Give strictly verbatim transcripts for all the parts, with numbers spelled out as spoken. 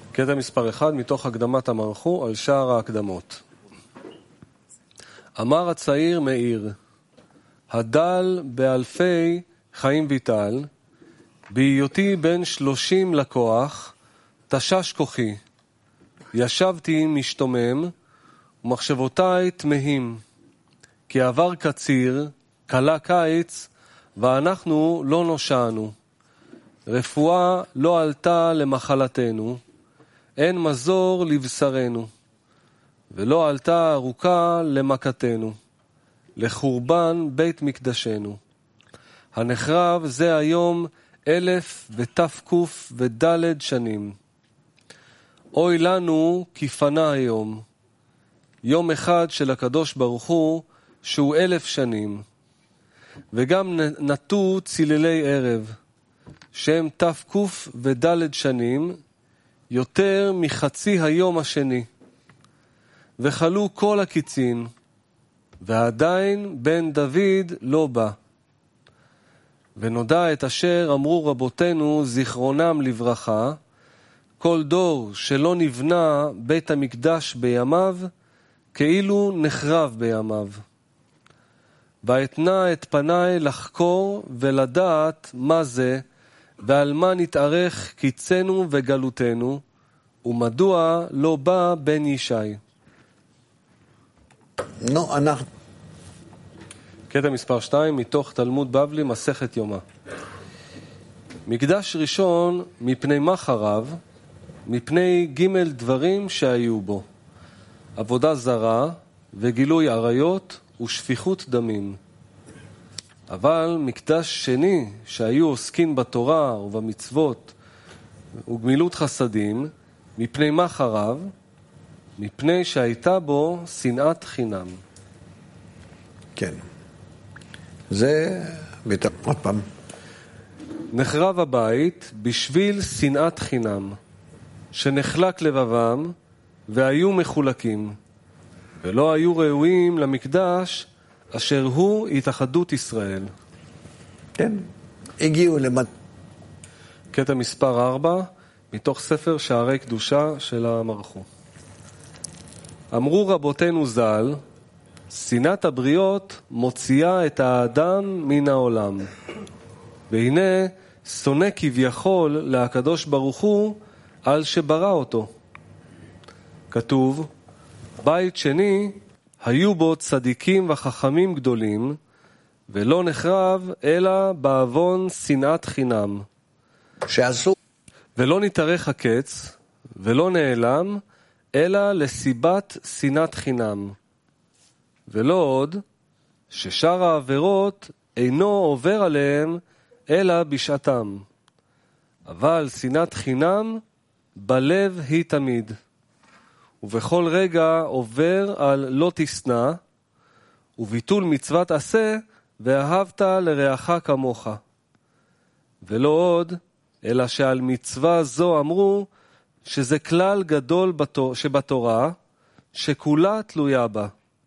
קטע מספר אחד מתוך הקדמת המערכו על שער ההקדמות. אמר הצעיר מאיר, הדל באלפי חיים ויטל, בהיותי בן שלושים לקוח, תשש כוחי, ישבתי משתומם, ומחשבותיי תמהים, כי עבר קציר, קלה קיץ, ואנחנו לא נושענו. רפואה לא עלתה למחלתנו, אין מזור לבשרנו, ולא עלתה ארוכה למכתנו, לחורבן בית מקדשנו. הנחרב זה היום אלף ותפקוף ודלת שנים. אוי לנו כי פנה היום, יום אחד של הקדוש ברוך הוא שהוא אלף שנים, וגם נטו ציללי ערב, שהם תפקוף ודלת שנים, יותר מחצי היום השני. וחלו כל הקיצין, ועדיין בן דוד לא בא. ונודע את אשר אמרו רבותינו זיכרונם לברכה, כל דור שלא נבנה בית המקדש בימיו, כאילו נחרב בימיו. ואתנה את פניי לחקור ולדעת מה זה, ועל מה נתארך קיצנו וגלותנו, ומדוע לא בא בן ישי. נו, אנחנו... קטע מספר שתיים מתוך תלמוד בבלי מסכת יומא. מקדש ראשון מפני מה חרב? מפני ג' דברים שהיו בו. עבודה זרה וגילוי עריות ושפיכות דמים. אבל מקדש שני שהיו עוסקים בתורה ובמצוות וגמילות חסדים, מפני מה חרב? מפני שהייתה בו שנאת חינם. כן. זה... עוד פעם. נחרב הבית בשביל שנאת חינם, שנחלק לבבם והיו מחולקים, ולא היו ראויים למקדש אשר הוא התאחדות ישראל. כן. הגיעו למד... קטע מספר ארבע, מתוך ספר שערי קדושה של המערכו. אמרו רבותינו ז"ל, שנאת הבריות מוציאה את האדם מן העולם. והנה שונא כביכול להקדוש ברוך הוא על שברא אותו. כתוב, בית שני היו בו צדיקים וחכמים גדולים, ולא נחרב אלא בעוון שנאת חינם. שעשו... ולא נתארך הקץ, ולא נעלם, אלא לסיבת שנאת חינם. ולא עוד, ששאר העבירות אינו עובר עליהם, אלא בשעתם. אבל שנאת חינם בלב היא תמיד. ובכל רגע עובר על לא תשנא, וביטול מצוות עשה, ואהבת לרעך כמוך. ולא עוד, אלא שעל מצווה זו אמרו, שזה כלל גדול שבתורה, שכולה תלויה בה.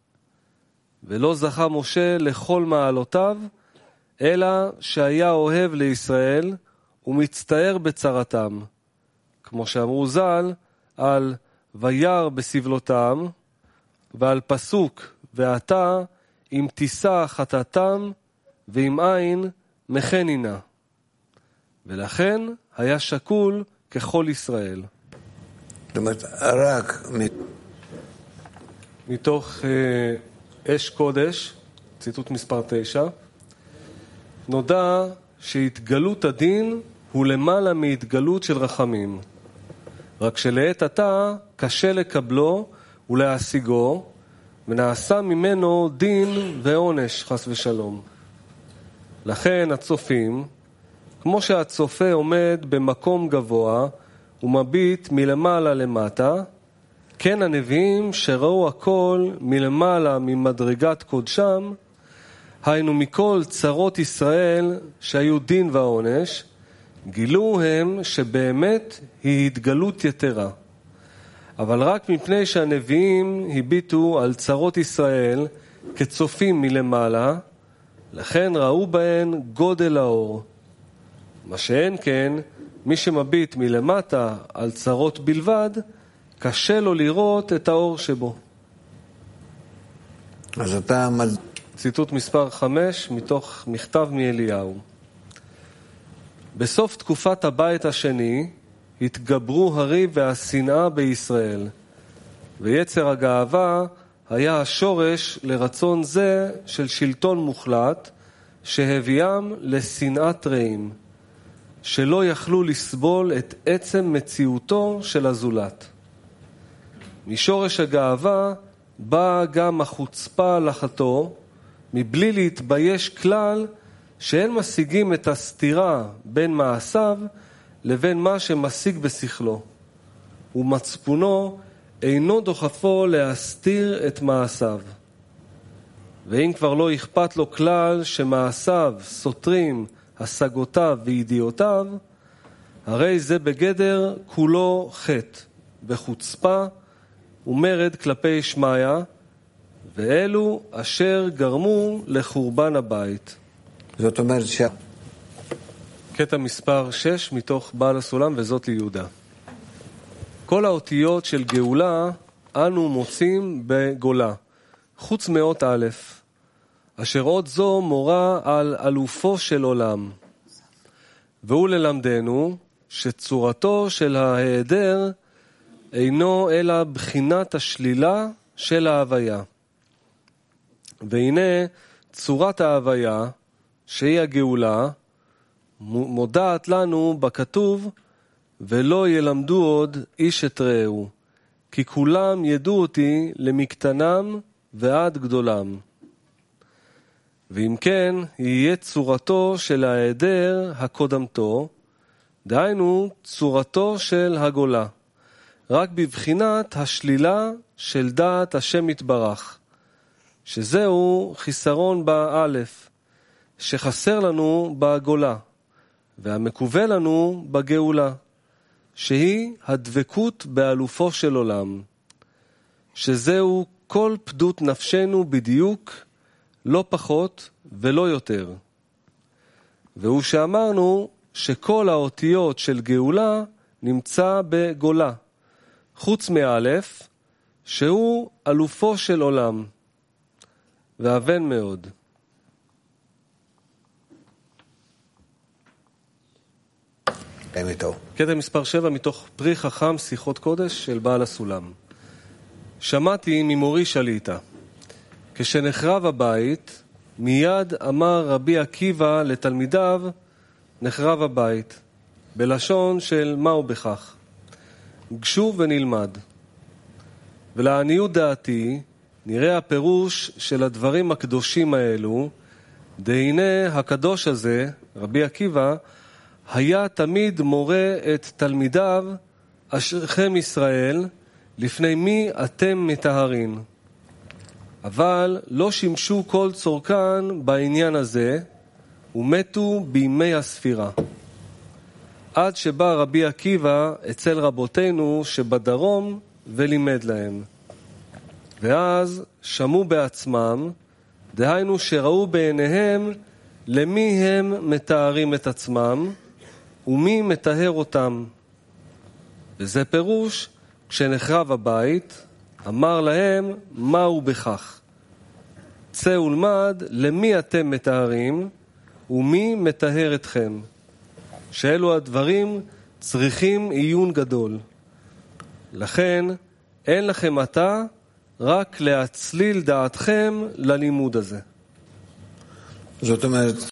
ולא זכה משה לכל מעלותיו, אלא שהיה אוהב לישראל, ומצטער בצרתם. כמו שאמרו ז"ל, על וירא בסבלותם, ועל פסוק, ועתה, אם תישא חטאתם, ואם אין, מחנינה. ולכן היה שקול ככל ישראל. זאת אומרת, רק... מתוך אה, אש קודש, ציטוט מספר תשע, נודע שהתגלות הדין הוא למעלה מהתגלות של רחמים. רק שלעת עתה קשה לקבלו ולהשיגו, ונעשה ממנו דין ועונש חס ושלום. לכן הצופים, כמו שהצופה עומד במקום גבוה ומביט מלמעלה למטה, כן הנביאים שראו הכל מלמעלה ממדרגת קודשם, היינו מכל צרות ישראל שהיו דין ועונש, גילו הם שבאמת היא התגלות יתרה. אבל רק מפני שהנביאים הביטו על צרות ישראל כצופים מלמעלה, לכן ראו בהן גודל האור. מה שאין כן, מי שמביט מלמטה על צרות בלבד, קשה לו לראות את האור שבו. אז אתה... ציטוט מספר חמש מתוך מכתב מאליהו. בסוף תקופת הבית השני התגברו הריב והשנאה בישראל, ויצר הגאווה היה השורש לרצון זה של שלטון מוחלט שהביאם לשנאת רעים, שלא יכלו לסבול את עצם מציאותו של הזולת. משורש הגאווה באה גם החוצפה לחתו, מבלי להתבייש כלל שאין משיגים את הסתירה בין מעשיו לבין מה שמשיג בשכלו, ומצפונו אינו דוחפו להסתיר את מעשיו. ואם כבר לא אכפת לו כלל שמעשיו סותרים השגותיו וידיעותיו, הרי זה בגדר כולו חטא וחוצפה ומרד כלפי שמיה, ואלו אשר גרמו לחורבן הבית. זאת אומרת ש... קטע מספר שש מתוך בעל הסולם, וזאת ליהודה. כל האותיות של גאולה אנו מוצאים בגולה, חוץ מאות א', אשר עוד זו מורה על אלופו של עולם. והוא ללמדנו שצורתו של ההיעדר אינו אלא בחינת השלילה של ההוויה. והנה צורת ההוויה, שהיא הגאולה, מודעת לנו בכתוב, ולא ילמדו עוד איש את רעהו, כי כולם ידעו אותי למקטנם ועד גדולם. ואם כן, יהיה צורתו של ההיעדר הקודמתו, דהיינו צורתו של הגולה, רק בבחינת השלילה של דעת השם יתברך, שזהו חיסרון באלף, שחסר לנו בגולה, והמקווה לנו בגאולה, שהיא הדבקות באלופו של עולם, שזהו כל פדות נפשנו בדיוק, לא פחות ולא יותר. והוא שאמרנו שכל האותיות של גאולה נמצא בגולה, חוץ מאלף, שהוא אלופו של עולם, ואבן מאוד. קטע מספר שבע מתוך פרי חכם שיחות קודש של בעל הסולם. שמעתי ממורי שליטה, כשנחרב הבית, מיד אמר רבי עקיבא לתלמידיו, נחרב הבית, בלשון של מהו בכך. גשו ונלמד. ולעניות דעתי, נראה הפירוש של הדברים הקדושים האלו, דהנה הקדוש הזה, רבי עקיבא, היה תמיד מורה את תלמידיו, אשריכם ישראל, לפני מי אתם מטהרין. אבל לא שימשו כל צורכן בעניין הזה, ומתו בימי הספירה. עד שבא רבי עקיבא אצל רבותינו שבדרום ולימד להם. ואז שמעו בעצמם, דהיינו שראו בעיניהם למי הם מתארים את עצמם, ומי מתאר אותם. וזה פירוש, כשנחרב הבית, אמר להם מהו בכך. צא ולמד למי אתם מתארים, ומי מתאר אתכם. שאלו הדברים צריכים עיון גדול. לכן אין לכם עתה רק להצליל דעתכם ללימוד הזה. זאת אומרת,